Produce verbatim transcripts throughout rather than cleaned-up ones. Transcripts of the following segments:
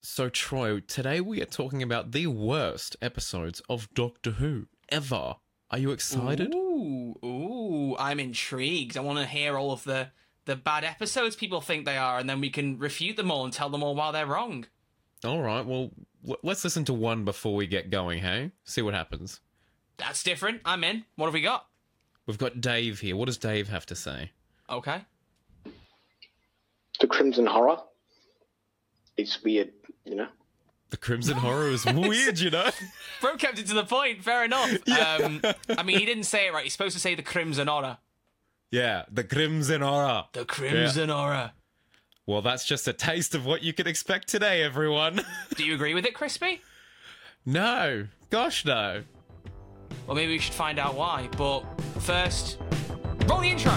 So, Troy, today we are talking about the worst episodes of Doctor Who ever. Are you excited? Ooh, ooh, I'm intrigued. I want to hear all of the, the bad episodes people think they are, and then we can refute them all and tell them all why they're wrong. All right, well, l- let's listen to one before we get going, hey? See what happens. That's different. I'm in. What have we got? We've got Dave here. What does Dave have to say? Okay. The Crimson Horror. It's weird, you know? The Crimson Horror is weird, you know? Bro kept it to the point. Fair enough. Yeah. Um, I mean, he didn't say it right. He's supposed to say the Crimson Horror. Yeah, the Crimson Horror. The Crimson Yeah. Horror. Well, that's just a taste of what you can expect today, everyone. Do you agree with it, Crispy? No. Gosh, no. Well, maybe we should find out why. But first, roll the intro.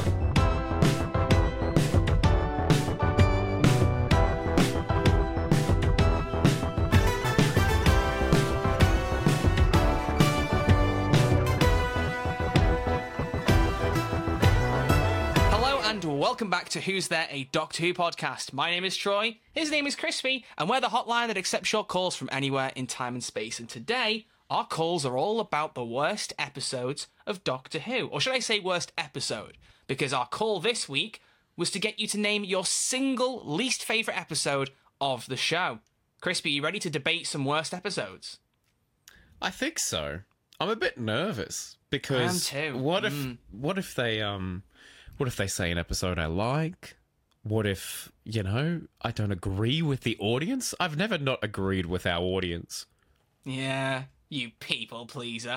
Welcome back to Who's There, a Doctor Who podcast. My name is Troy, his name is Crispy, and we're the hotline that accepts your calls from anywhere in time and space. And today, our calls are all about the worst episodes of Doctor Who. Or should I say worst episode? Because our call this week was to get you to name your single least favourite episode of the show. Crispy, you ready to debate some worst episodes? I think so. I'm a bit nervous because I am too. what if Mm. what if they um what if they say an episode I like? What if, you know, I don't agree with the audience? I've never not agreed with our audience. Yeah, you people pleaser.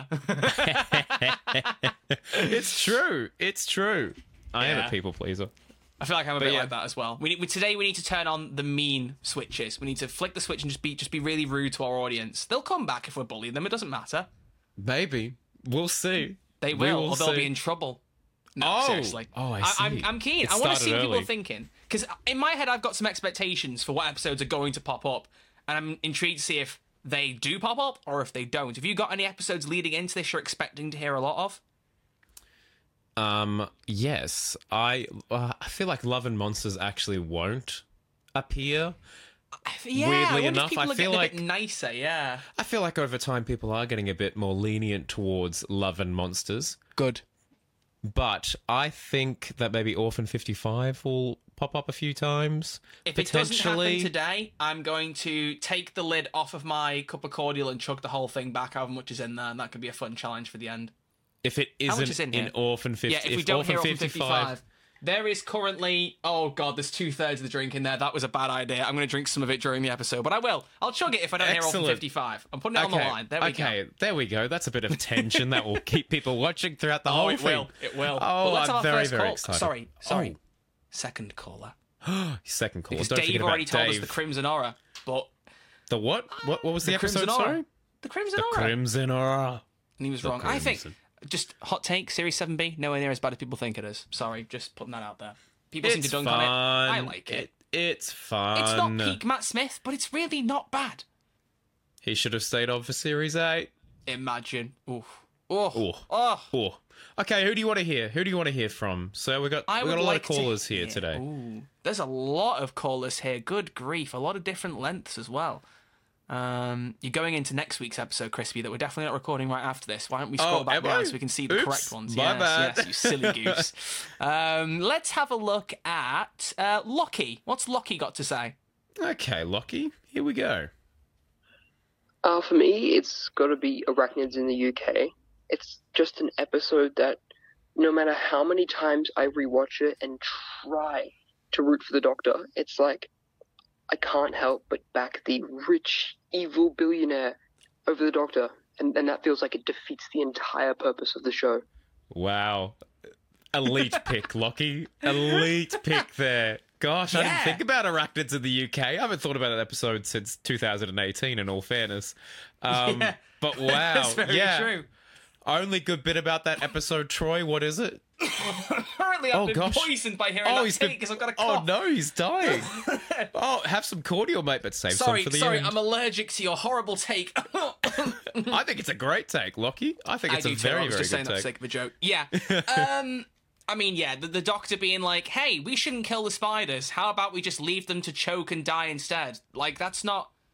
It's true. It's true. I am Yeah. a people pleaser. I feel like I'm a But bit yeah. like that as well. We, need, we today we need to turn on the mean switches. We need to flick the switch and just be just be really rude to our audience. They'll come back if we're bullying them. It doesn't matter. Maybe. We'll see. They We will, will or they'll see. be in trouble. No, Oh. seriously. Oh, I I'm, see. I'm keen. It I want to started see what people early. are thinking. Because in my head, I've got some expectations for what episodes are going to pop up. And I'm intrigued to see if they do pop up or if they don't. Have you got any episodes leading into this you're expecting to hear a lot of? Um, yes. I uh, I feel like Love and Monsters actually won't appear. Yeah, Weirdly I wonder enough, if people I are feel getting a like- bit nicer, yeah. I feel like over time people are getting a bit more lenient towards Love and Monsters. Good. But I think that maybe Orphan fifty-five will pop up a few times. If it doesn't happen Potentially. today, I'm going to take the lid off of my cup of cordial and chug the whole thing back, however much is in there, and that could be a fun challenge for the end. If it How much isn't is in in, here? Orphan fifty, Yeah, if we don't hear Orphan fifty-five, there is currently... Oh, God, there's two-thirds of the drink in there. That was a bad idea. I'm going to drink some of it during the episode, but I will. I'll chug it if I don't hear Excellent. Orphan fifty-five. I'm putting it on the line. There we okay, go. there we go. That's a bit of tension that will keep people watching throughout the Oh, whole it thing. will. It will. Oh, But let's I'm have our very, first very call. excited. Sorry, sorry. Oh. Second caller. Second call. Because Don't Dave forget already about told Dave. us the Crimson Aura, but... The what? What? What was the, The episode? Crimson Aura. Sorry, The Crimson the Aura. Crimson Aura. And he was The wrong. I think, Crimson. just hot take, Series seven B, nowhere near as bad as people think it is. Sorry, just putting that out there. People seem It's to dunk fun. on it. I like it. it. It's fun. It's not peak Matt Smith, but it's really not bad. He should have stayed on for Series eight. Imagine. Oof. Oh. Oh. Oh. Oh. Okay, who do you want to hear? Who do you want to hear from? So we got I we got would a lot like of callers to here hear- today. Ooh. There's a lot of callers here. Good grief. A lot of different lengths as well. Um, you're going into next week's episode, Crispy, that we're definitely not recording right after this. Why don't we scroll Oh, back am down I? so we can see the Oops, correct ones? my yes, bad. yes, you silly goose. um, let's have a look at uh, Lockie. What's Lockie got to say? Okay, Lockie, here we go. Uh, for me, it's got to be Arachnids in the U K. It's just an episode that, no matter how many times I rewatch it and try to root for the Doctor, it's like I can't help but back the rich, evil billionaire over the Doctor, and, and that feels like it defeats the entire purpose of the show. Wow. Elite pick, Lockie. Elite pick there. Gosh, I Yeah. didn't think about arachnids in the U K. I haven't thought about an episode since two thousand eighteen, in all fairness. Um, Yeah. But wow. That's very yeah. true. Only good bit about that episode, Troy, what is it? Currently, I've Oh, been gosh. poisoned by hearing Oh, that he's take been... because I've got a Oh, cough. no, he's dying. Oh, have some cordial, mate, but save Sorry, some for the sorry, end. I'm allergic to your horrible take. I think it's a great take, Lockie. I think it's I a do too. very, I was very just saying good that for the take. sake of a joke. Yeah. um, I mean, yeah, the, the Doctor being like, hey, we shouldn't kill the spiders. How about we just leave them to choke and die instead? Like, that's not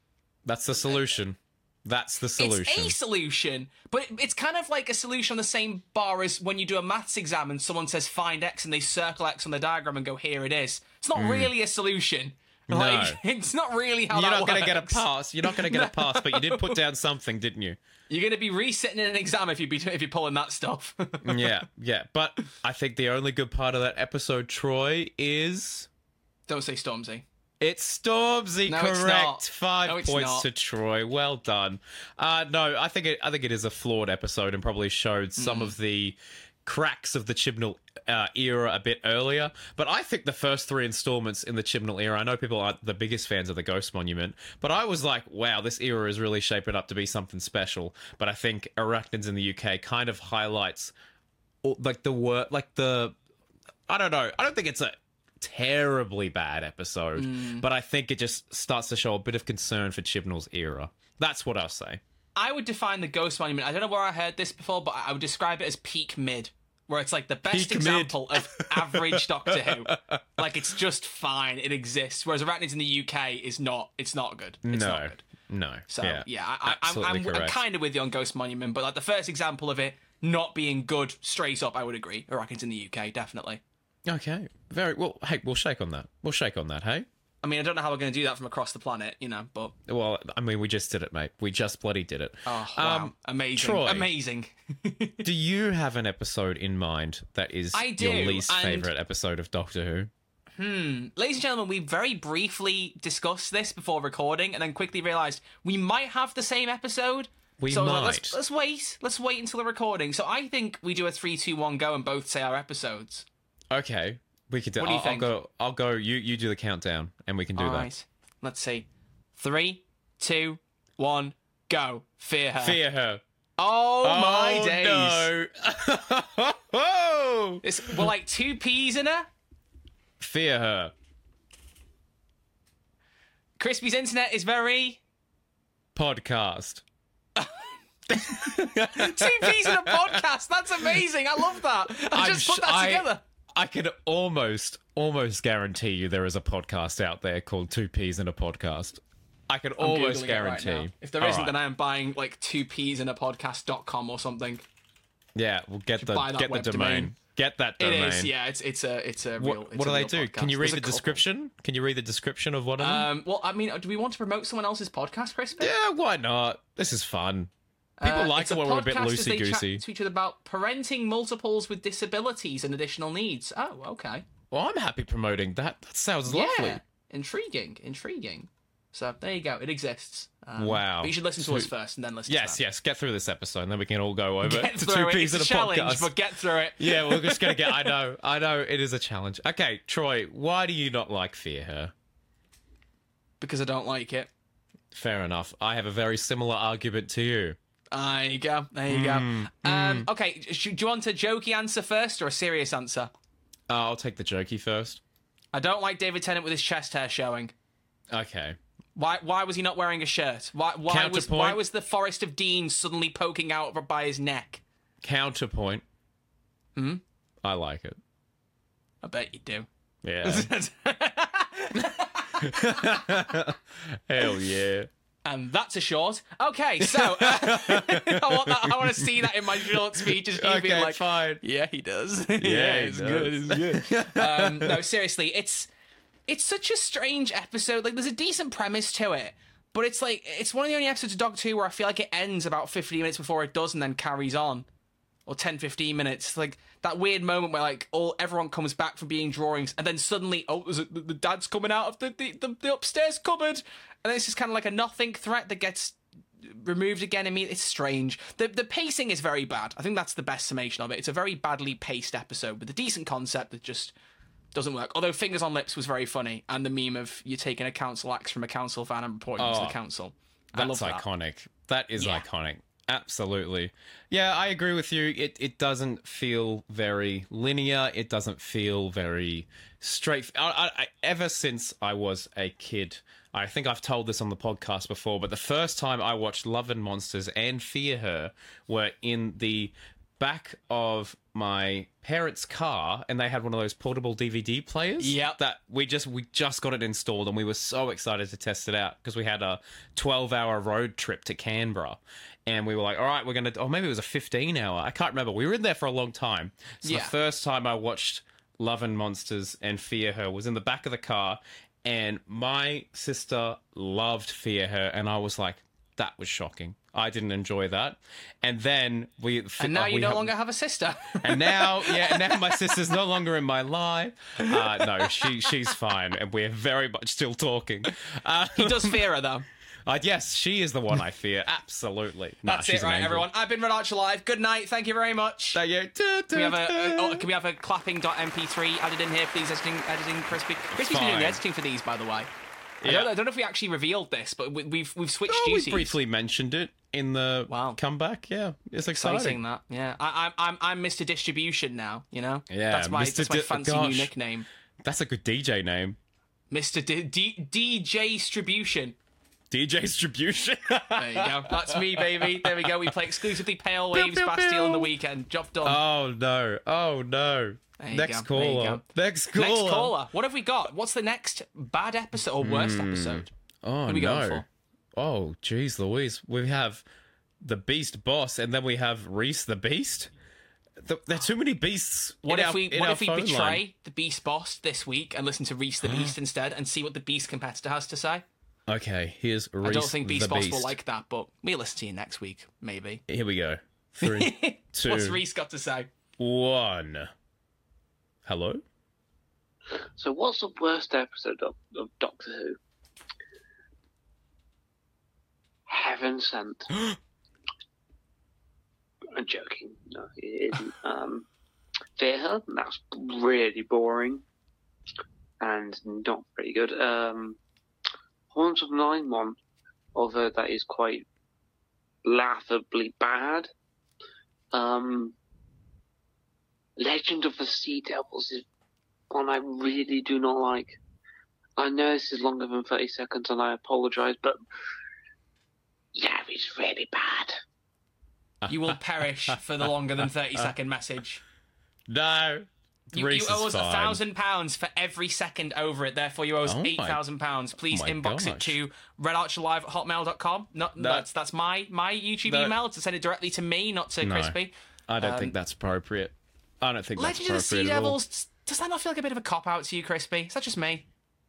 That's the solution. That's the solution. It's a solution, but it's kind of like a solution on the same bar as when you do a maths exam and someone says find X and they circle X on the diagram and go, here it is. It's not really a solution. No. Like, it's not really how You're that not going to get a works. pass. You're not going to get a pass, but you did put down something, didn't you? You're going to be resitting in an exam if you be if you're pulling that stuff. Yeah, yeah. But I think the only good part of that episode, Troy, is Don't say Stormzy. it's Stormzy. No, correct. it's not. Five No, it's points not. to Troy. Well done. Uh, no, I think it. I think it is a flawed episode and probably showed some Hmm. of the cracks of the Chibnall uh, era a bit earlier. But I think the first three installments in the Chibnall era, I know people aren't the biggest fans of the Ghost Monument, but I was like, wow, this era is really shaping up to be something special. But I think Arachnids in the U K kind of highlights all- like the word, like the, I don't know, I don't think it's a terribly bad episode, but I think it just starts to show a bit of concern for Chibnall's era. That's what I'll say. I would define the Ghost Monument. I don't know where I heard this before, but I would describe it as peak mid, where it's like the best Peak mid. example of average Doctor Who. Like it's just fine, it exists. Whereas Arachnids in the U K is not. It's not good. It's no, not good. no. So yeah, yeah, I, I, I'm, absolutely I'm, I'm correct. kind of with you on Ghost Monument, but like the first example of it not being good straight up, I would agree. Arachnids in the U K, definitely. Okay, very well. Hey, we'll shake on that. We'll shake on that. Hey. I mean, I don't know how we're going to do that from across the planet, you know, but Well, I mean, we just did it, mate. We just bloody did it. oh wow, Um, amazing, Troy. amazing. Do you have an episode in mind that is I do, your least and- favorite episode of Doctor Who? Ladies and gentlemen, we very briefly discussed this before recording, and then quickly realised we might have the same episode. We so might. Let's, let's wait. Let's wait until the recording. So I think we do a three, two, one, go, and both say our episodes. Okay, we could do. What do you I'll, think? I'll go. I'll go. You you do the countdown, and we can do All that. right. Let's see. Three, two, one, go. Fear her. Fear her. Oh, my oh, days. No. It's, we're like two peas in her. Fear her. Crispy's internet is very Podcast. two peas in a podcast. That's amazing. I love that. I I'm just put sh- that I- together. I can almost, almost guarantee you there is a podcast out there called Two Peas in a Podcast. I can I'm almost Googling it right guarantee. now. If there All isn't, right. then I am buying like two peas in a podcast dot com or something. Yeah, we'll get the buy that get the web domain. domain. Get that It domain. is, yeah. It's it's a it's a real. What, it's what a do they real do? podcast. Can you read There's the a couple. description? Can you read the description of one of them? Um, well, I mean, do we want to promote someone else's podcast, Crispy? yeah, why not? This is fun. People Uh, like it's it when we're a bit podcast as they chat loosey-goosey. to each other about parenting multiples with disabilities and additional needs. Oh, okay. Well, I'm happy promoting that. That sounds lovely. Yeah, intriguing, intriguing. So there you go. It exists. Um, Wow. But you should listen to us So- first and then listen. Yes, to yes. Get through this episode, and then we can all go over that. Get to through Two it. Peas It's in a a challenge, Podcast. but get through it. Yeah, we're just gonna get. I know, I know. It is a challenge. Okay, Troy, why do you not like Fear Her? Because I don't like it. Fair enough. I have a very similar argument to you. There you go. There you Mm, go. Um, okay, sh- do you want a jokey answer first or a serious answer? Uh, I'll take the jokey first. I don't like David Tennant with his chest hair showing. Okay. Why? Why was he not wearing a shirt? Why? Why was? Counterpoint. Why was the Forest of Dean suddenly poking out by his neck? Counterpoint. Hmm. I like it. I bet you do. Yeah. Hell yeah. And that's a short. Okay, so uh, I want that, I want to see that in my short speeches. You being Okay, like, fine. yeah, he does. Yeah, yeah, he it's does. good. It's good. um, no, seriously, it's it's such a strange episode. Like, there's a decent premise to it, but it's like it's one of the only episodes of Doctor Who where I feel like it ends about fifteen minutes before it does, and then carries on, or ten, fifteen minutes. Like that weird moment where like all everyone comes back from being drawings, and then suddenly, oh, there's a, the, the dad's coming out of the the, the, the upstairs cupboard, and then it's just kind of like a nothing threat that gets removed again. I mean, it's strange. The the pacing is very bad. I think that's the best summation of it. It's a very badly paced episode with a decent concept that just doesn't work. Although Fingers on Lips was very funny, and the meme of you taking a council axe from a council van and reporting it to Oh, the council. I love That's that. iconic. That is Yeah. iconic. Absolutely. Yeah, I agree with you. It it doesn't feel very linear. It doesn't feel very straight. I, I, I, ever since I was a kid, I think I've told this on the podcast before, but the first time I watched Love and Monsters and Fear Her were in the back of my parents' car, and they had one of those portable D V D players. Yep. That we just we just got it installed, and we were so excited to test it out because we had a twelve-hour road trip to Canberra, and we were like, all right, we're gonna. Oh, maybe it was a fifteen-hour. I can't remember. We were in there for a long time. So Yeah. the first time I watched Love and Monsters and Fear Her was in the back of the car, and my sister loved Fear Her, and I was like, that was shocking. I didn't enjoy that. And then we... And now uh, you we no have- longer have a sister. And now, yeah, now my sister's no longer in my life. Uh, no, she she's fine, and we're very much still talking. Uh, He does fear her, though. uh, yes, she is the one I fear. Absolutely. Nah, That's she's it, an right, angel. everyone. I've been Red Archer Live. Good night. Thank you very much. Thank you. Can we have a, a oh, can we have a clapping M P three added in here, please? Editing, editing Crispy. Crispy's been doing the fine. editing for these, by the way. I, Yeah. don't, I don't know if we actually revealed this, but we, we've we've switched Oh, we duties. briefly mentioned it in the Wow. comeback. Yeah, it's exciting. Exciting that, yeah. I, I'm I'm I'm Mister Distribution now. You know, Yeah, that's my Mister that's my Di- fancy gosh. new nickname, That's a good D J name. Mister D- D- DJ Distribution. D J Distribution. There you go. That's me, baby. There we go. We play exclusively Pale Waves, pew, Bastille, pew. on the weekend. Job done. Oh no! Oh no! There you Next go, there you caller. go. Next caller. Next caller. What have we got? What's the next bad episode or worst episode? Oh What are we no! going for? Oh jeez, Louise. We have the Beast Boss, and then we have Reese the Beast. Th- There are too many beasts. What in if our, we in what our if we phone betray line. the Beast Boss this week and listen to Reese the Beast instead and see what the Beast competitor has to say? Okay, here's Reese I don't think Beast the Boss Beast. will like that, but we'll listen to you next week, maybe. Here we go. Three, two, What's Reese got to say? one. Hello. So, what's the worst episode of, of Doctor Who? Heaven Sent. I'm joking. No, it isn't. Um, Fear Her. That's really boring and not very good. Um, Horns of Nine One, although that is quite laughably bad. Um, Legend of the Sea Devils is one I really do not like. I know this is longer than thirty seconds and I apologise, but yeah, it's really bad. You will perish for the longer than thirty second message. No. You, Reese you owe is us a fine. thousand pounds for every second over it. Therefore, you owe us Oh my- eight thousand pounds. Please oh my inbox it gosh. to redarcherlive at hotmail dot com. Not That- that's that's my my YouTube that- email to send it directly to me, not to No. Crispy. I don't Um, think that's appropriate. I don't think that's Legend of the appropriate Sea at all. Devils. Does that not feel like a bit of a cop out to you, Crispy? Is that just me?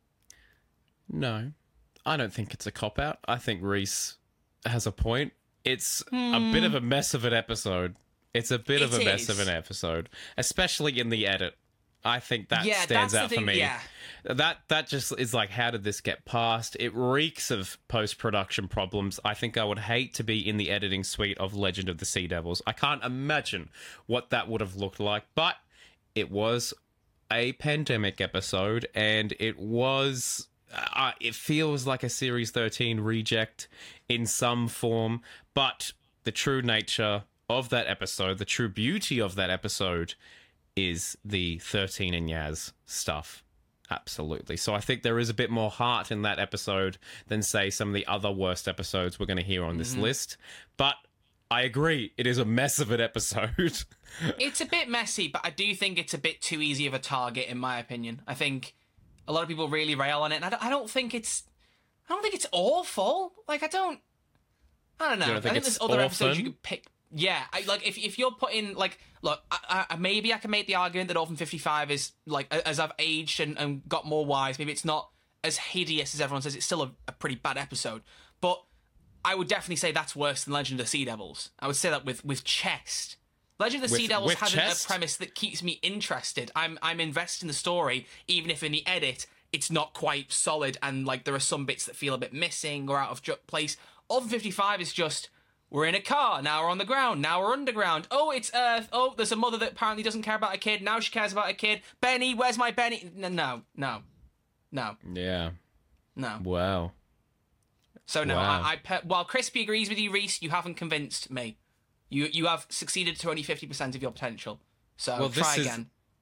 No, I don't think it's a cop out. I think Reese has a point. It's a bit of a mess of an episode. It's a bit of It a mess of is. an episode, especially in the edit. I think that Yeah, stands that's out the for thing, me. yeah. That that just is like, how did this get past? It reeks of post-production problems. I think I would hate to be in the editing suite of Legend of the Sea Devils. I can't imagine what that would have looked like, but it was a pandemic episode, and it was... Uh, it feels like a Series thirteen reject in some form, but the true nature of that episode, the true beauty of that episode, is the thirteen and Yaz stuff. Absolutely. So I think there is a bit more heart in that episode than, say, some of the other worst episodes we're going to hear on this list. But I agree, it is a mess of an episode. It's a bit messy, but I do think it's a bit too easy of a target, in my opinion. I think a lot of people really rail on it, and I don't, I don't think it's, I don't think it's awful. Like I don't, I don't know. You don't think I think it's there's other episodes you orphan? could pick. Yeah, I, like if if you're putting like, look, I, I, maybe I can make the argument that Orphan fifty-five is like, as I've aged and, and got more wise, maybe it's not as hideous as everyone says. It's still a, a pretty bad episode, but I would definitely say that's worse than Legend of the Sea Devils. I would say that with with Chest. Legend of the With- Sea Devils with has a, a Chest? premise that keeps me interested. I'm I'm invested in the story, even if in the edit it's not quite solid and like there are some bits that feel a bit missing or out of ju- place. Orphan fifty-five is just, we're in a car, now we're on the ground, now we're underground. Oh, it's Earth. Oh, there's a mother that apparently doesn't care about a kid. Now she cares about a kid. Benny, where's my Benny? No, no, no, no. Yeah. no. Wow. So no, Wow. I, I pe- while Crispy agrees with you, Reese, you haven't convinced me. You you have succeeded to only fifty percent of your potential. So Well, try this is- again.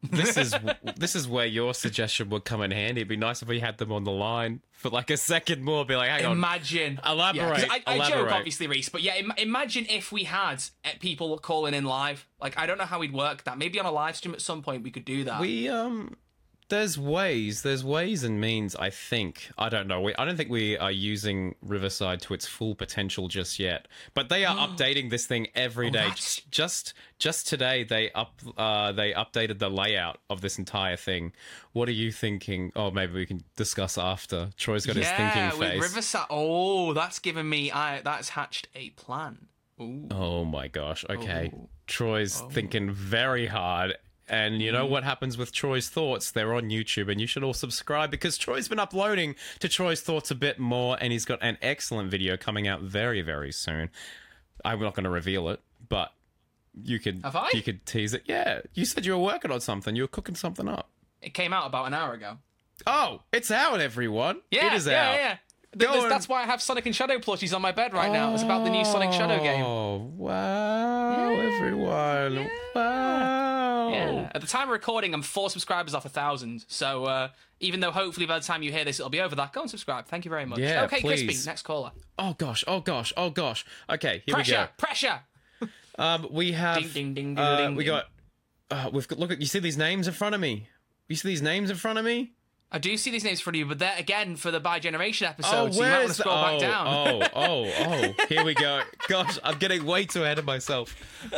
this is this is where your suggestion would come in handy. It'd be nice if we had them on the line for like a second more. Be like, hang on, Imagine. elaborate. Yeah, 'cause I, I joke, elaborate. obviously, Reese, but yeah, Im- imagine if we had uh, people calling in live. Like, I don't know how we'd work that. Maybe on a live stream at some point we could do that. We um, there's ways, there's ways and means. I think I don't know. We I don't think we are using Riverside to its full potential just yet. But they are updating this thing every Oh, day. that's- Just just today they up uh they updated the layout of this entire thing. What are you thinking? Oh, maybe we can discuss after. Troy's got his yeah, thinking with face. Riverside. Oh, that's given me. I that's hatched a plan. Ooh. Oh my gosh. Okay. Oh. Troy's thinking very hard. And you Mm. know what happens with Troy's Thoughts? They're on YouTube, and you should all subscribe because Troy's been uploading to Troy's Thoughts a bit more, and he's got an excellent video coming out very, very soon. I'm not going to reveal it, but you could Have I? you could tease it. Yeah, you said you were working on something. You were cooking something up. It came out about an hour ago. Oh, it's out, everyone. Yeah, it is yeah, out. yeah. Th- Go this- on. That's why I have Sonic and Shadow plushies on my bed right now. It's about the new Sonic Shadow game. Oh, wow, Yeah, everyone. yeah. Wow. Yeah. At the time of recording, I'm four subscribers off a thousand. So uh, even though hopefully by the time you hear this, it'll be over that, go and subscribe. Thank you very much. Yeah, okay, please. Crispy, next caller. Oh, gosh. Oh, gosh. Oh, gosh. Okay, here Pressure, we go. pressure. Um, we have. Ding, ding, ding, uh, ding, we ding. got. Uh, we've got. Look at. You see these names in front of me. You see these names in front of me. I do see these names for you, but they're again for the By Generation episode, oh, so you where might want is to the- scroll oh, back down. oh, oh, oh! Here we go. Gosh, I'm getting way too ahead of myself.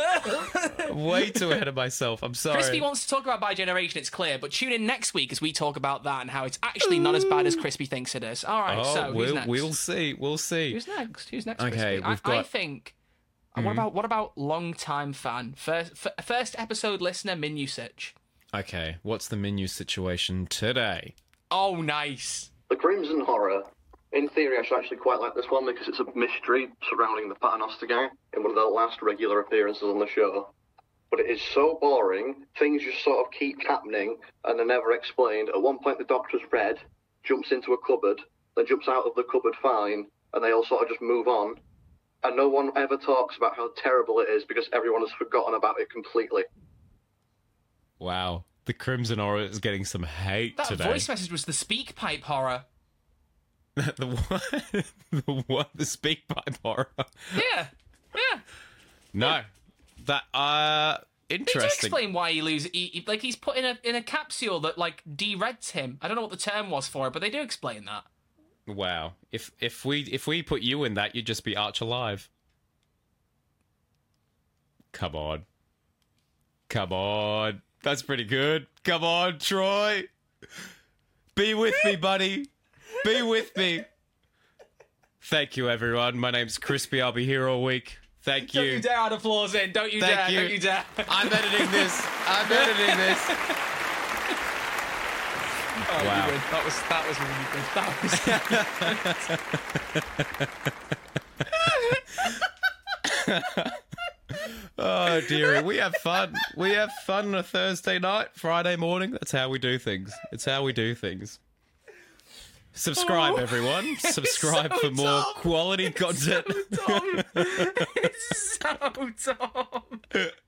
way too ahead of myself. I'm sorry. Crispy wants to talk about By Generation, it's clear, but tune in next week as we talk about that and how it's actually not as bad as Crispy thinks it is. All right, oh, so who's we'll, next? we'll see. We'll see. Who's next? Who's next? Okay, Crispy? we've I, I got- think. uh, What about what about long time fan, first f- first episode listener Min Usage? Okay, what's the menu situation today? Oh, nice. The Crimson Horror. In theory, I should actually quite like this one because it's a mystery surrounding the Paternoster gang in one of their last regular appearances on the show. But it is so boring, things just sort of keep happening and they're never explained. At one point, the Doctor's red, jumps into a cupboard, then jumps out of the cupboard fine, and they all sort of just move on. And no one ever talks about how terrible it is because everyone has forgotten about it completely. Wow, the Crimson Aura is getting some hate That today. voice message was the speak pipe horror. the what? the what? The speak pipe horror. Yeah, yeah. No, that uh, They do interesting. explain why he loses. He, he- like he's put in a in a capsule that like de-reds him. I don't know what the term was for it, but they do explain that. Wow, if if we if we put you in that, you'd just be arch alive. Come on, come on, that's pretty good. Come on, Troy, be with me, buddy. Be with me. Thank you, everyone. My name's Crispy. I'll be here all week. Thank Don't you. you dare add applause in. Don't you Thank dare. you. Don't you dare. I'm editing this. I'm editing this. Oh, you Wow. win. That was that was really good. That was. Oh, dearie. We have fun. We have fun on a Thursday night, Friday morning. That's how we do things. It's how we do things. Subscribe, Oh, everyone. Subscribe so for more dumb. quality content. Tom. It's so Tom.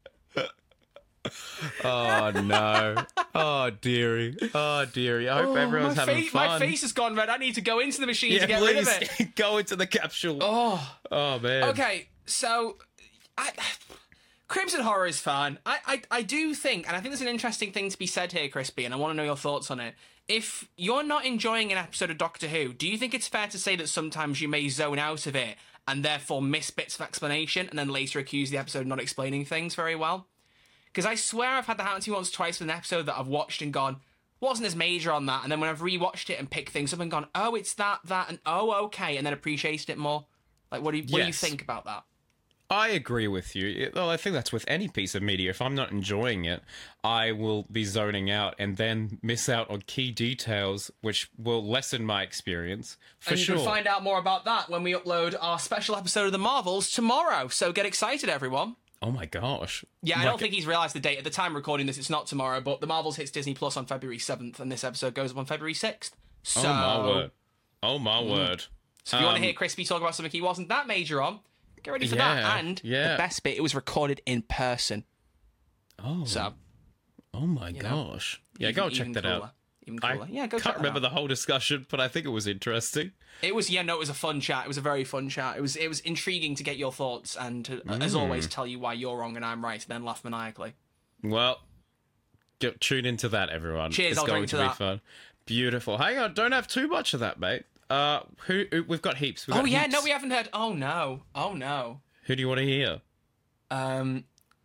Oh, no. Oh, dearie. Oh, dearie. I hope everyone's my, having face, fun. my face has gone red. I need to go into the machine yeah, to get rid of please it. go into the capsule. Oh. Oh, man. Okay, so I, Crimson Horror is fun. I, I I do think, and I think there's an interesting thing to be said here, Crispy, and I want to know your thoughts on it. If you're not enjoying an episode of Doctor Who, do you think it's fair to say that sometimes you may zone out of it and therefore miss bits of explanation and then later accuse the episode of not explaining things very well? Because I swear I've had that happen to me once or twice with an episode that I've watched and gone, wasn't as major on that, and then when I've rewatched it and picked things up and gone, oh, it's that, that, and oh, okay, and then appreciated it more. Like, what do you, what do you Yes. think about that? I agree with you. It- Well, I think that's with any piece of media. If I'm not enjoying it, I will be zoning out and then miss out on key details, which will lessen my experience for and you sure. can find out more about that when we upload our special episode of The Marvels tomorrow. So get excited, everyone. Oh my gosh! Yeah, I Like- don't think he's realised the date. At the time of recording this, it's not tomorrow, but The Marvels hits Disney Plus on February seventh, and this episode goes up on February sixth. So, Oh my word! Oh my word! so if you want Um, to hear Crispy talk about something he wasn't that major on, get ready for Yeah, that. And yeah. the best bit, it was recorded in person. Oh, So, Oh my You know? gosh. Yeah, Even- go and check even that cooler. out. Even I cooler. Yeah, go check can't that remember out. the whole discussion, but I think it was interesting. It was, yeah, no, it was a fun chat. It was a very fun chat. It was it was intriguing to get your thoughts and, to, as Mm. always, tell you why you're wrong and I'm right, and then laugh maniacally. Well, get, tune into that, everyone. Cheers, It's I'll going drink to to be that. fun. Beautiful. Hang on, don't have too much of that, mate. Uh, who, who we've got heaps. We've got Oh, yeah, heaps. no, we haven't heard. Oh, no. Oh, no. Who do you want to hear? Um,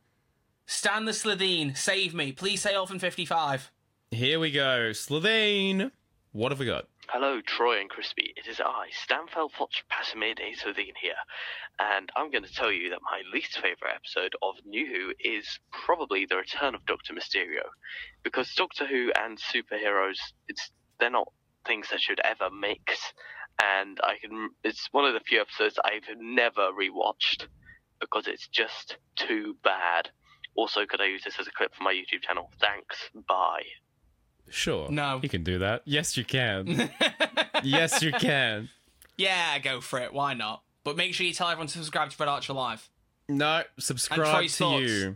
Stan the Slitheen, save me. Please say Orphan fifty-five. Here we go. Slitheen. What have we got? Hello, Troy and Crispy. It is I, Stanfel Foch Passamede Slovene here, and I'm going to tell you that my least favourite episode of New Who is probably the return of Doctor Mysterio, because Doctor Who and superheroes, it's they're not things that should ever mix, and I can. It's one of the few episodes I've never rewatched because it's just too bad. Also, could I use this as a clip for my YouTube channel? Thanks. Bye. Sure. No. You can do that. Yes, you can. Yes, you can. Yeah, go for it. Why not? But make sure you tell everyone to subscribe to Fred Archer Live. No, And subscribe Troy's to thoughts. you.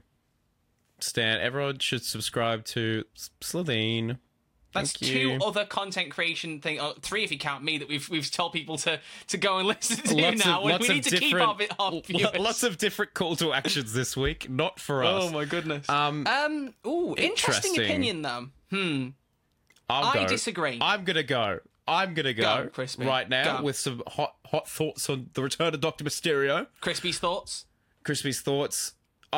Stan, everyone should subscribe to S- Slitheen. That's Thank two you. other content creation thing, oh, three if you count me, that we've we've told people to, to go and listen to Lots now. of, we lots we of need to keep different, our, vi- our lo- viewers. lots of different call to actions this week. Not for us. Oh my goodness. Um, Um. Ooh, interesting, Interesting. opinion though. Hmm. I'll I go. disagree. I'm gonna go. I'm gonna go, Go, Crispy. right now Go. with some hot hot thoughts on the return of Doctor Mysterio. Crispy's thoughts. Crispy's thoughts.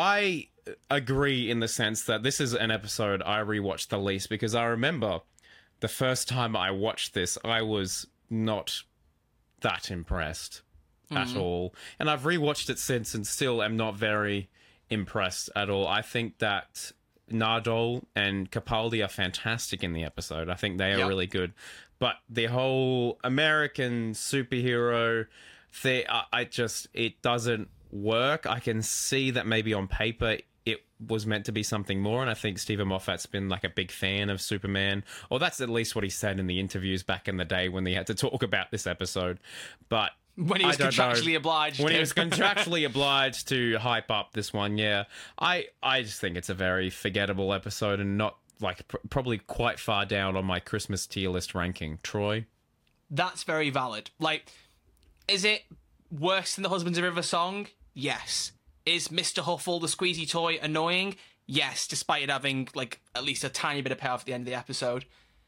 I agree in the sense that this is an episode I rewatched the least because I remember the first time I watched this, I was not that impressed at all. And I've rewatched it since and still am not very impressed at all. I think that Nardole and Capaldi are fantastic in the episode. I think they are Yep. really good. But the whole American superhero thing, I, I just, it doesn't work. I can see that maybe on paper it was meant to be something more, and I think Stephen Moffat's been like a big fan of Superman, or that's at least what he said in the interviews back in the day when they had to talk about this episode. But When he was I don't know. contractually obliged. when to. he was contractually obliged to hype up this one, yeah, I I just think it's a very forgettable episode and not like pr- probably quite far down on my Christmas tier list ranking. Troy, That's very valid. Like, is it worse than the Husbands of River song? Yes. Is Mister Huffle, the squeezy toy, annoying? Yes, despite it having, like, at least a tiny bit of payoff at the end of the episode.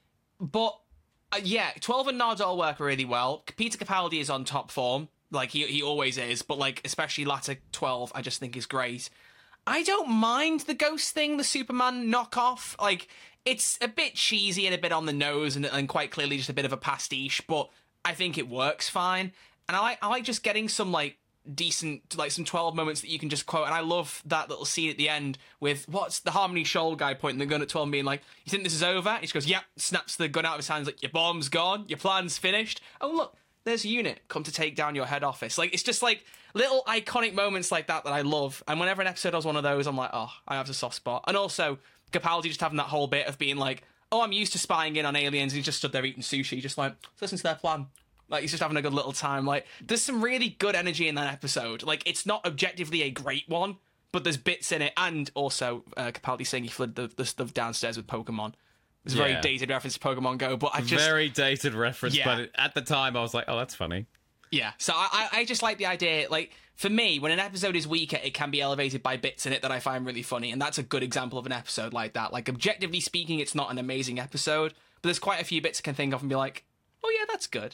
But, uh, yeah, twelve and Nardole work really well. Peter Capaldi is on top form. Like, he, he always is. But, like, especially latter twelve, I just think is great. I don't mind the ghost thing, the Superman knockoff. Like, it's a bit cheesy and a bit on the nose and, and quite clearly just a bit of a pastiche, but I think it works fine. And I like I like just getting some, like, decent, like, some twelve moments that you can just quote. And I love that little scene at the end with, what's the Harmony Shoal guy pointing the gun at twelve and being like, you think this is over? He just goes, yep, snaps the gun out of his hands like, your bomb's gone, your plan's finished. Oh, look, there's a unit come to take down your head office. Like, it's just, like, little iconic moments like that that I love. And whenever an episode has one of those, I'm like, oh, I have a soft spot. And also, Capaldi just having that whole bit of being like, oh, I'm used to spying in on aliens, and he just stood there eating sushi, just like, listen to their plan. Like, he's just having a good little time. Like, there's some really good energy in that episode. Like, it's not objectively a great one, but there's bits in it. And also, uh, Capaldi saying he fled the, the stuff downstairs with Pokemon. It's a very Yeah. dated reference to Pokemon Go, but I just... very dated reference, Yeah. but at the time I was like, oh, that's funny. Yeah, so I, I I just like the idea, like, for me, when an episode is weaker, it can be elevated by bits in it that I find really funny, and that's a good example of an episode like that. Like, objectively speaking, it's not an amazing episode, but there's quite a few bits I can think of and be like, oh yeah, that's good.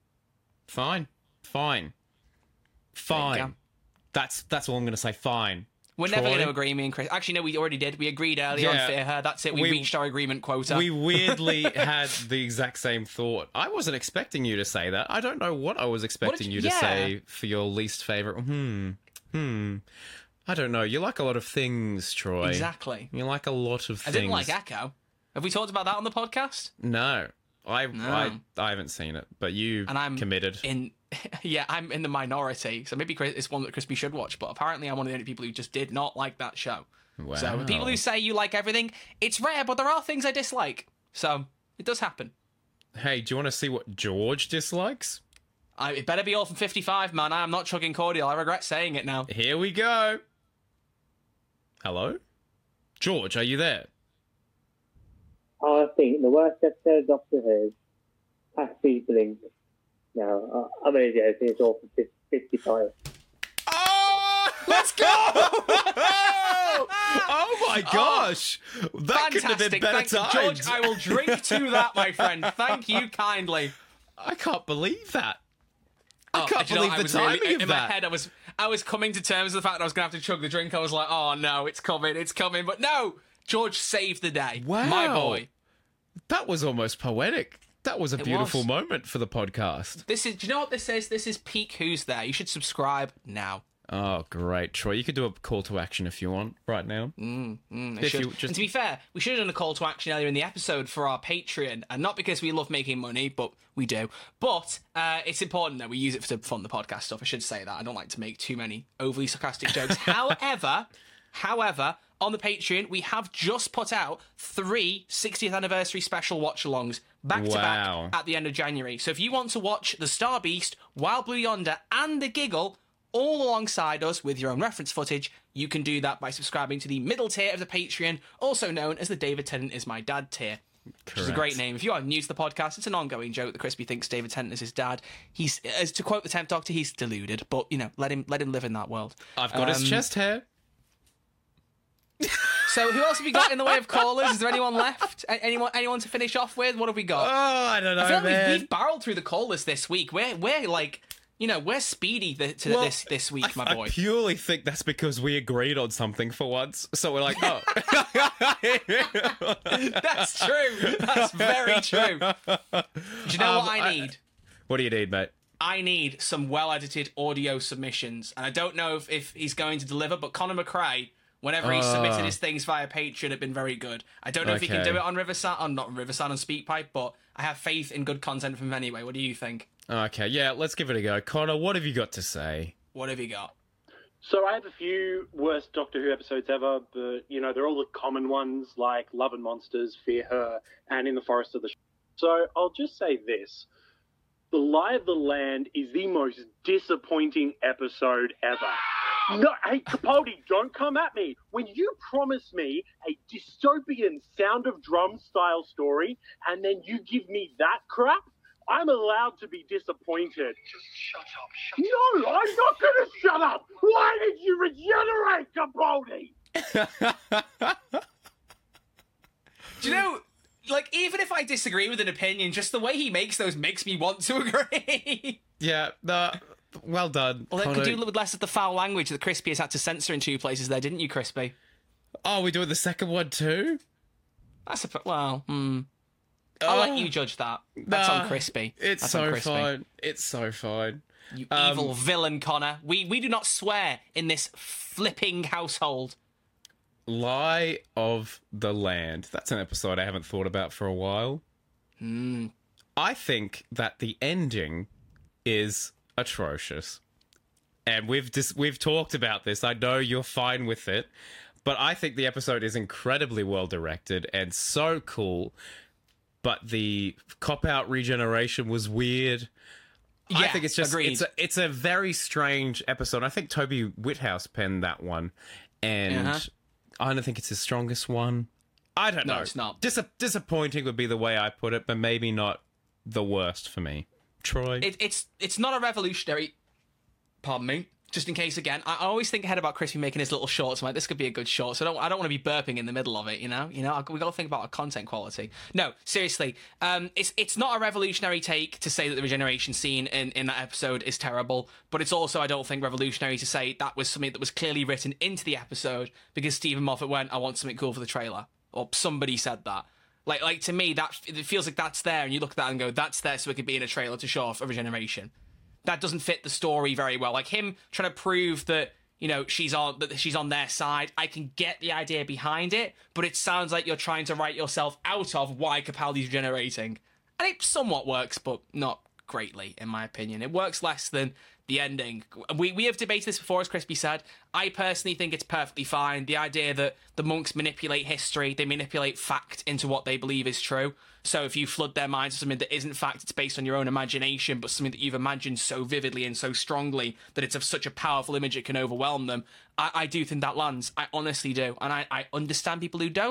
Fine, fine, There you fine. go. That's that's all I'm going to say. Fine. We're never Troy? going to agree, me and Chris. Actually, no, we already did. We agreed earlier Yeah. on Fear Her. That's it. We, We- reached our agreement quota. We weirdly had the exact same thought. I wasn't expecting you to say that. I don't know what I was expecting you- you to yeah. say for your least favorite. Hmm. Hmm. I don't know. You like a lot of things, Troy. Exactly. You like a lot of I things. didn't like Echo. Have we talked about that on the podcast? No. I, No. I I haven't seen it, but you And I'm committed. in yeah, I'm in the minority, so maybe Chris, it's one that Crispy should watch, but apparently I'm one of the only people who just did not like that show. Wow. So the people who say you like everything, it's rare, but there are things I dislike. So it does happen. Hey, do you want to see what George dislikes? I, it better be all from fifty-five, man. I am not chugging cordial. I regret saying it now. Here we go. Hello? George, are you there? I think the worst episode of Doctor Who has to be Blink. No, I- I'm going to go it's all for fifty-five. Oh, let's go! Oh my gosh, that couldn't have been Fantastic. better Thank you, timed. George. I will drink to that, my friend. Thank you kindly. I can't believe that. I Oh, can't do you know, believe I the was timing really, of in that. my head, I was I was coming to terms with the fact that I was going to have to chug the drink. I was like, oh no, it's coming, it's coming. But no, George saved the day. Wow. My boy. That was almost poetic. That was a It beautiful was. moment for the podcast. This is, do you know what this is? This is peak Who's There. You should subscribe now. Oh, great, Troy. You could do a call to action if you want right now. Mm, mm, I If should. you just- And to be fair, we should have done a call to action earlier in the episode for our Patreon, and not because we love making money, but we do. But uh, it's important that we use it to fund the podcast stuff. I should say that. I don't like to make too many overly sarcastic jokes. However, however, on the Patreon, we have just put out three sixtieth anniversary special watch-alongs back to Wow. back at the end of January. So if you want to watch The Star Beast, Wild Blue Yonder, and The Giggle all alongside us with your own reference footage, you can do that by subscribing to the middle tier of the Patreon, also known as the David Tennant is my dad tier. Which is a great name. If you are new to the podcast, it's an ongoing joke that Crispy thinks David Tennant is his dad. He's, as to quote the tenth Doctor, he's deluded, but you know, let him let him live in that world. I've got his Um, chest hair. So who else have we got in the way of callers? Is there anyone left? A- Anyone anyone to finish off with? What have we got? Oh, I don't know, I feel like man. we've, we've barreled through the call list this week. We're we're like, you know, we're speedy th- to Well, this this week, my I boy. purely think that's because we agreed on something for once. So we're like, oh. That's true. That's very true. Do you know Um, what I I- need? What do you need, mate? I need some well-edited audio submissions, and I don't know if, if he's going to deliver. But Conor McRae, whenever he's Ah. submitted his things via Patreon, have been very good. I don't know if he can Okay. do it on Riverside, on not on Riverside on SpeakPipe, but I have faith in good content from him anyway. What do you think? Okay, yeah, let's give it a go. Connor, what have you got to say? What have you got? So I have a few worst Doctor Who episodes ever, but, you know, they're all the common ones like Love and Monsters, Fear Her, and In the Forest of the Sh- So I'll just say this. The Lie of the Land is the most disappointing episode ever. No, hey, Capaldi, don't come at me. When you promise me a dystopian Sound of Drums style story, and then you give me that crap, I'm allowed to be disappointed. Just shut up, shut up. No, I'm not going to shut up. Why did you regenerate, Capaldi? Do you know, like, even if I disagree with an opinion, just the way he makes those makes me want to agree. Yeah, no, well done. Well, it Connor. could do with less of the foul language that Crispy has had to censor in two places there, didn't you, Crispy? Oh, we doing the second one too? That's a well. Hmm. I'll let you judge that. That's Nah, on Crispy. It's That's so on Crispy. fine. It's so fine. You Um, evil villain, Connor. We we do not swear in this flipping household. Lie of the Land. That's an episode I haven't thought about for a while. Hmm. I think that the ending is atrocious. And we've dis- we've talked about this. I know you're fine with it, but I think the episode is incredibly well directed and so cool. But the cop out regeneration was weird. I Yeah, think it's just agreed. it's a, it's a very strange episode. I think Toby Whithouse penned that one, and Uh-huh. I don't think it's his strongest one. I don't No, know. it's not. Dis- disappointing would be the way I put it, but maybe not the worst for me. Troy, It, it's it's not a revolutionary. Pardon me. Just in case, again, I I always think ahead about Crispy making his little shorts. I'm like, this could be a good short, so I don't, I don't want to be burping in the middle of it, you know? You know, we got to think about our content quality. No, seriously, um, it's it's not a revolutionary take to say that the regeneration scene in, in that episode is terrible, but it's also, I don't think, revolutionary to say that was something that was clearly written into the episode because Stephen Moffat went, I want something cool for the trailer. Or somebody said that. Like, like to me, that it feels like that's there, and you look at that and go, that's there so it could be in a trailer to show off a regeneration. That doesn't fit the story very well. Like him trying to prove that, you know, she's on that she's on their side. I can get the idea behind it, but it sounds like you're trying to write yourself out of why Capaldi's regenerating. And it somewhat works, but not greatly, in my opinion. It works less than the ending. We we have debated this before, as Crispy said. I personally think it's perfectly fine. The idea that the monks manipulate history, they manipulate fact into what they believe is true. So if you flood their minds with something that isn't fact, it's based on your own imagination, but something that you've imagined so vividly and so strongly that it's of such a powerful image it can overwhelm them. I, I do think that lands. I honestly do. And I, I understand people who don't,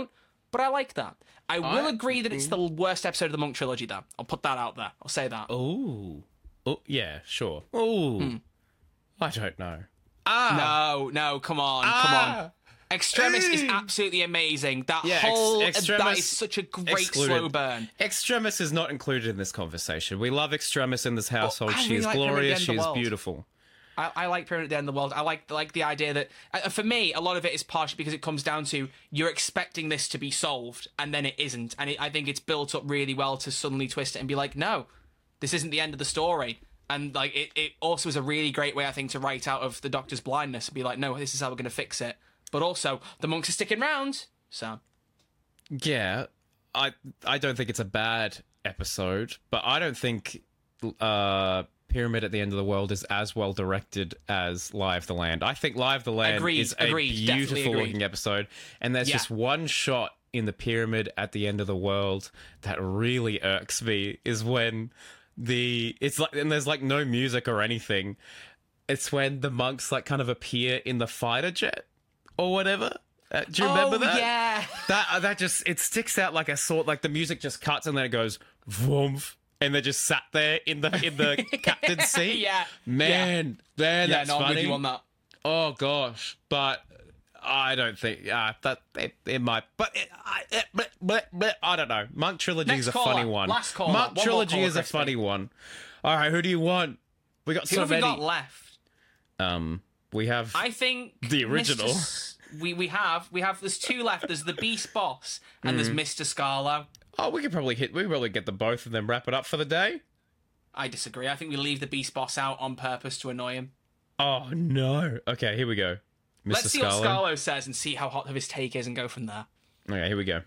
but I like that. I will I- agree that it's the worst episode of the Monk trilogy, though. I'll put that out there. I'll say that. Ooh. Oh, yeah, sure. Ooh. Hmm. I don't know. Ah. No, no, come on, come Ah. on. Extremis is Ooh. absolutely amazing. That Yeah, ex- whole Extremis that is such a great excluded. slow burn. Extremis is not included in this conversation. We love Extremis in this household. Oh, I she really is like Pyramid glorious. End of She the is World. beautiful. I, I like Pyramid at the End of the World. I like like the idea that, uh, for me, a lot of it is partially because it comes down to you're expecting this to be solved, and then it isn't. And it, I think it's built up really well to suddenly twist it and be like, no, this isn't the end of the story. And like it, it also is a really great way, I think, to write out of the Doctor's blindness and be like, no, this is how we're going to fix it. But also, the monks are sticking round, so... Yeah, I I don't think it's a bad episode, but I don't think uh, Pyramid at the End of the World is as well directed as Lie of the Land. I think Lie of the Land Agreed, is a agreed, definitely beautiful agreed. looking episode, and there's Yeah. just one shot in the Pyramid at the End of the World that really irks me, is when the it's like, and there's like no music or anything. It's when the monks like kind of appear in the fighter jet or whatever. Uh, do you remember oh, that? yeah. That uh, that just it sticks out like a sword. Like the music just cuts and then it goes vroomf, and they're just sat there in the in the captain's seat. Yeah. man, man, Yeah, that's no, I'm funny. with you on that. Oh gosh, but I don't think uh, that it, it might. But it, I, it, bleh, bleh, bleh, I don't know. Monk Trilogy Next is a caller. funny one. Last caller. Monk One more Trilogy caller, is a Crispy. funny one. All right, who do you want? We got Who so have we many. got left? Um, we have I think the original. Mister S- we we have we have there's two left. There's the Beast Boss and there's Mister Scarlo. Oh, we could probably hit. We could probably get the both and then wrap it up for the day. I disagree. I think we leave the Beast Boss out on purpose to annoy him. Oh no. Okay, here we go. Mister Let's see Scarlo. what Scarlo says and see how hot of his take is and go from there. Okay, here we go.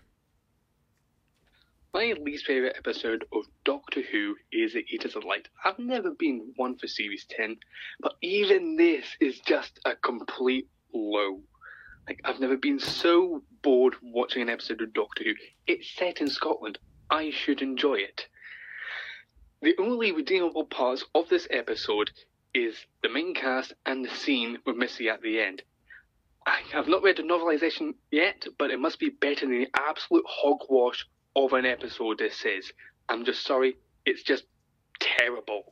My least favourite episode of Doctor Who is The Eaters of Light. I've never been one for Series ten, but even this is just a complete low. Like, I've never been so bored watching an episode of Doctor Who. It's set in Scotland. I should enjoy it. The only redeemable parts of this episode is the main cast and the scene with Missy at the end. I have not read the novelisation yet, but it must be better than the absolute hogwash of an episode this is. I'm just sorry, it's just terrible.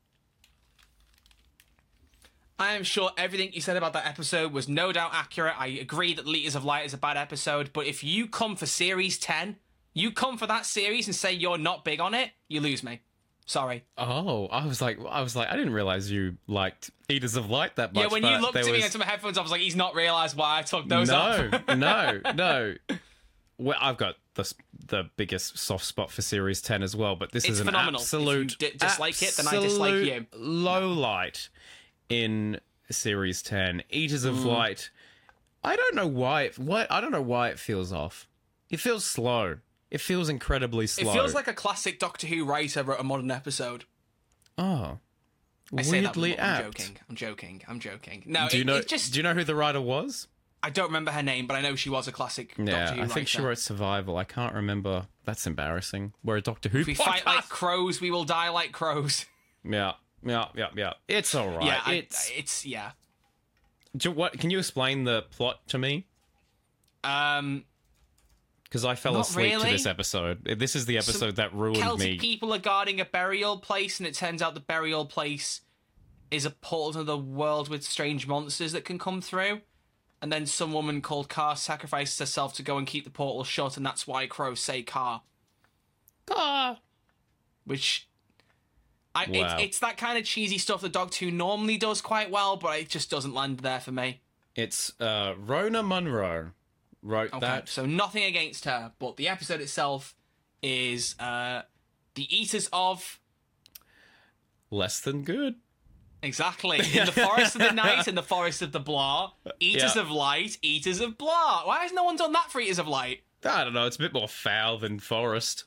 I am sure everything you said about that episode was no doubt accurate. I agree that Liters of Light is a bad episode, but if you come for Series ten, you come for that series and say you're not big on it, you lose me. Sorry. Oh, I was like, I was like, I didn't realize you liked Eaters of Light that much. Yeah, when but you looked there at me was... into my headphones, I was like, he's not realised why I took those no, off. no, no. Well, I've got the the biggest soft spot for Series ten as well, but this It's is an phenomenal. absolute If you di- dislike it, then I dislike you. absolute low light in Series ten. Eaters of Mm. Light. I don't know why. It, what I don't know why it feels off. It feels slow. It feels incredibly slow. It feels like a classic Doctor Who writer wrote a modern episode. oh, I say that with weirdly mo- I'm apt. joking. I'm joking. I'm joking. No, do you it, know? it just Do you know who the writer was? I don't remember her name, but I know she was a classic Yeah, Doctor Who I think writer. she wrote Survival. I can't remember. That's embarrassing. We're a Doctor Who If we fight podcast. like crows, we will die like crows. Yeah, yeah, yeah, yeah. It's all right. Yeah, I- it's it's yeah. Do, what? Can you explain the plot to me? Um, Because I fell Not asleep to really. this episode. This is the episode that ruined Celtic me. people are guarding a burial place, and it turns out the burial place is a portal to the world with strange monsters that can come through. And then some woman called Car sacrifices herself to go and keep the portal shut, and that's why crows say Car. Car. Which, I Wow. it's, it's that kind of cheesy stuff that Doctor Who normally does quite well, but it just doesn't land there for me. It's uh, Rona Munro wrote Okay, that. so nothing against her, but the episode itself is uh, the Eaters of... Less than good. Exactly. In the Forest of the Night and the Forest of the Blah. Eaters Yeah. of Light, Eaters of Blah. Why has no one done that for Eaters of Light? I don't know. It's a bit more foul than Forest.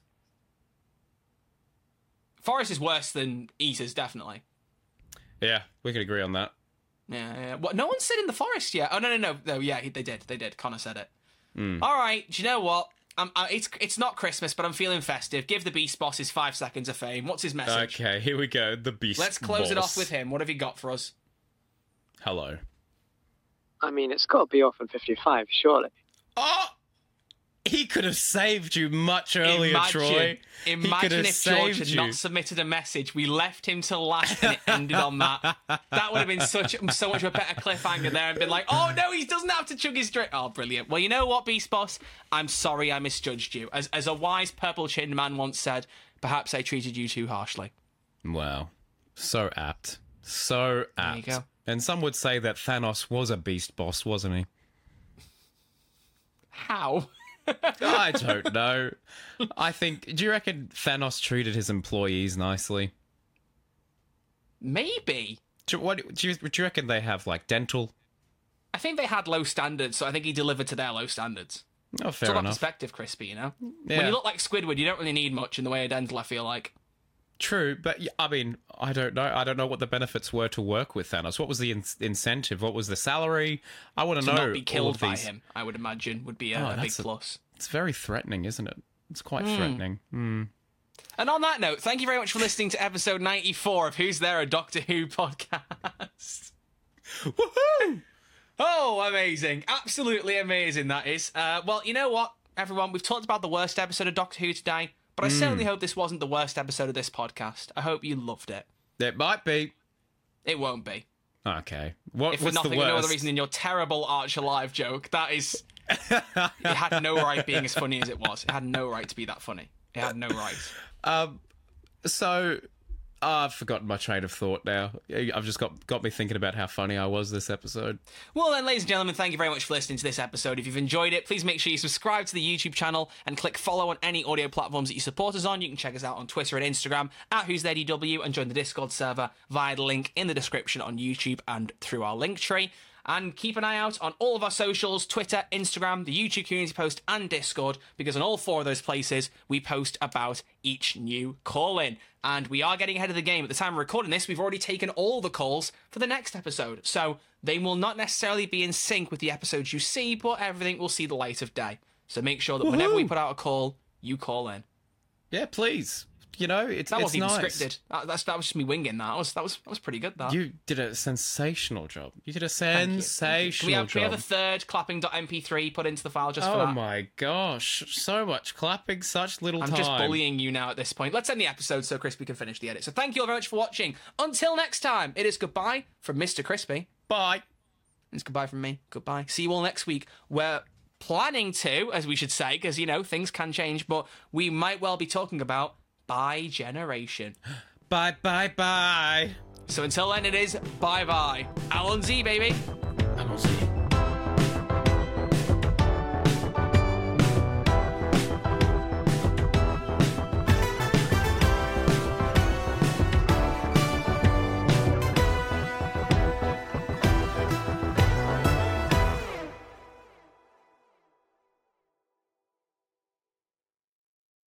Forest is worse than Eaters, definitely. Yeah, we can agree on that. Yeah, yeah. What, no one said in the forest yet. Oh, no, no, no. No, yeah, they did. They did. Connor said it. Mm. All right, do you know what? Um, uh, it's it's not Christmas, but I'm feeling festive. Give the Beast Boss his five seconds of fame. What's his message? Okay, here we go. The Beast Let's close it Boss. off with him. What have you got for us? Hello. I mean, it's got to be off in fifty-five, surely. Oh! He could have saved you much earlier, imagine, Troy. Imagine if George had you. not submitted a message. We left him to last and it ended on that. That would have been such so much of a better cliffhanger there and been like, oh no, he doesn't have to chug his drink. Oh, brilliant. Well, you know what, Beast Boss? I'm sorry I misjudged you. As, as a wise purple-chinned man once said, perhaps I treated you too harshly. Wow. So apt. So apt. There you go. And some would say that Thanos was a Beast Boss, wasn't he? How? I don't know. I think. Do you reckon Thanos treated his employees nicely? Maybe. Do, you- what, do, you, do you reckon they have, like, dental? I think they had low standards, so I think he delivered to their low standards. Oh, It's fair all about enough. perspective, Crispy, you know? Yeah. When you look like Squidward, you don't really need much in the way of dental, I feel like. True, but y- I mean, I don't know. I don't know what the benefits were to work with Thanos. What was the in- incentive? What was the salary? I want to To know. not be all killed of by these. him, I would imagine, would be a, Oh, a big that's a- plus. It's very threatening, isn't it? It's quite Hmm. threatening. Hmm. And on that note, thank you very much for listening to episode ninety-four of Who's There, a Doctor Who podcast. Woohoo! Oh, amazing. Absolutely amazing, that is. Uh, well, you know what, everyone? We've talked about the worst episode of Doctor Who today, but I Mm. certainly hope this wasn't the worst episode of this podcast. I hope you loved it. It might be. It won't be. Okay. What, If for what's nothing, the for no worst? other reason than your terrible Arch Alive joke. That is... it had no right being as funny as it was. It had no right to be that funny. It had no right. Um, so oh, I've forgotten my train of thought now. I've just got got me thinking about how funny I was this episode. Well then, ladies and gentlemen, thank you very much for listening to this episode. If you've enjoyed it, please make sure you subscribe to the YouTube channel and click follow on any audio platforms that you support us on. You can check us out on Twitter and Instagram at Who's There D W and join the Discord server via the link in the description on YouTube and through our link tree. And keep an eye out on all of our socials, Twitter, Instagram, the YouTube community post, and Discord, because on all four of those places, we post about each new call-in. And we are getting ahead of the game. At the time of recording this, we've already taken all the calls for the next episode. So they will not necessarily be in sync with the episodes you see, but everything will see the light of day. So make sure that Woohoo! whenever we put out a call, you call in. Yeah, please. You know, it's That it's wasn't even nice. scripted. That, that's, that was just me winging that. That was, that was, that was pretty good, that. You did a sensational job. You did a Thank you, thank you. sensational Can we have, job. can we have a third clapping dot M P three put into the file just for oh that? my gosh, so much clapping, such little I'm time. just bullying you now at this point. Let's end the episode so Crispy can finish the edit. So thank you all very much for watching. Until next time, it is goodbye from Mister Crispy. Bye. It's goodbye from me. Goodbye. See you all next week. We're planning to, as we should say, because, you know, things can change, but we might well be talking about Bi-Generation. Bye, bye, bye. So until then, it is bye-bye. Alan Z, baby.